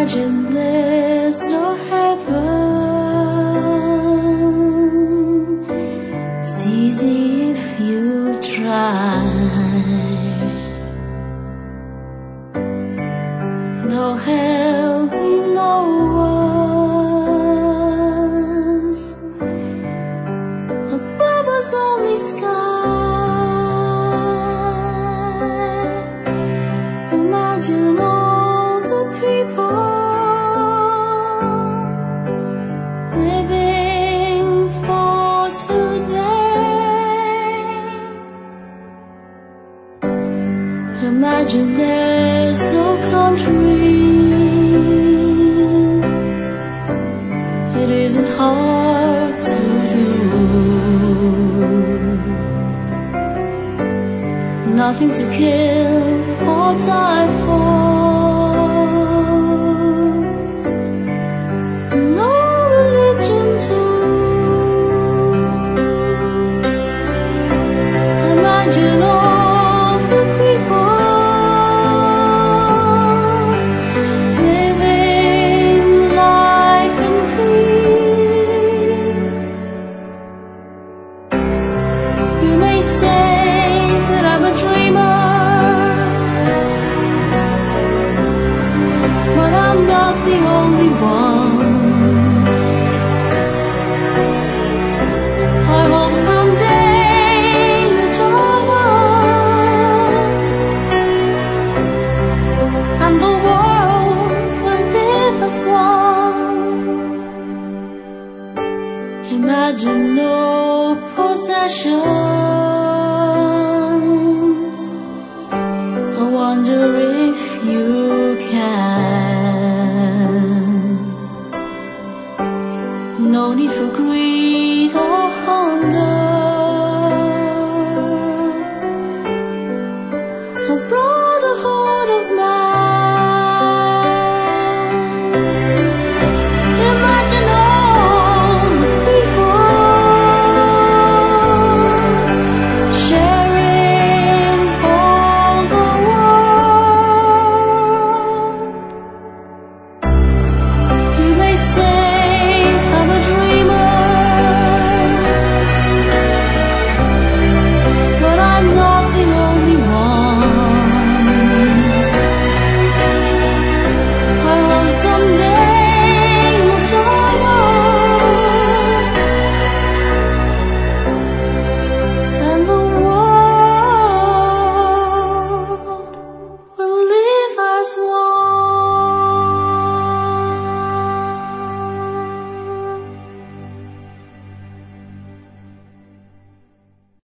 Imagine there's no heaven. It's easy if you try. No hell below us. Above us only sky. Imagine all the people living for today. Imagine there's no country. It isn't hard to do. Nothing to kill or die for. No religion too. Imagine all the people living life in peace. You may say that I'm a dreamer, but I'm not the only one. I hope someday you join us, and the world will live as one. Imagine no possession.